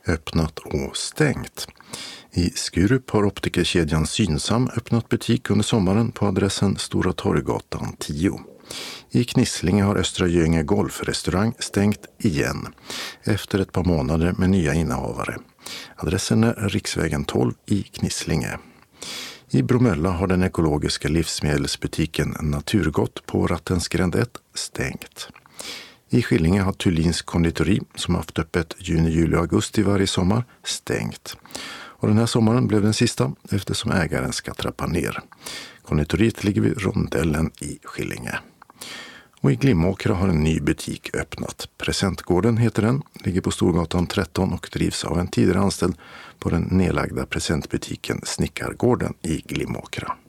öppnat och stängt. I Skurup har optikerkedjan Synsam öppnat butik under sommaren på adressen Stora Torggatan 10. I Knislinge har Östra Göinge golfrestaurang stängt igen efter ett par månader med nya innehavare. Adressen är Riksvägen 12 i Knislinge. I Bromölla har den ekologiska livsmedelsbutiken Naturgott på Rattensgränd 1 stängt. I Skillinge har Thulins konditori, som haft öppet juni, juli och augusti varje sommar, stängt. Och den här sommaren blev den sista eftersom ägaren ska trappa ner. Konditoriet ligger vid Rondellen i Skillinge. Och i Glimåkra har en ny butik öppnat. Presentgården heter den, ligger på Storgatan 13 och drivs av en tidigare anställd på den nedlagda presentbutiken Snickargården i Glimåkra.